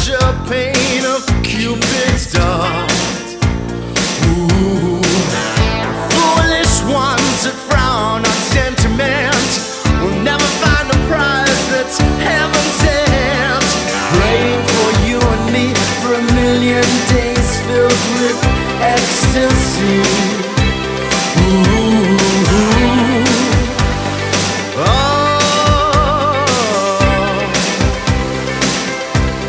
pleasure pain of Cupid's dart. Ooh, foolish ones that frown on sentiment will never find a prize that's heaven sent. Praying for you and me for a million days filled with ecstasy.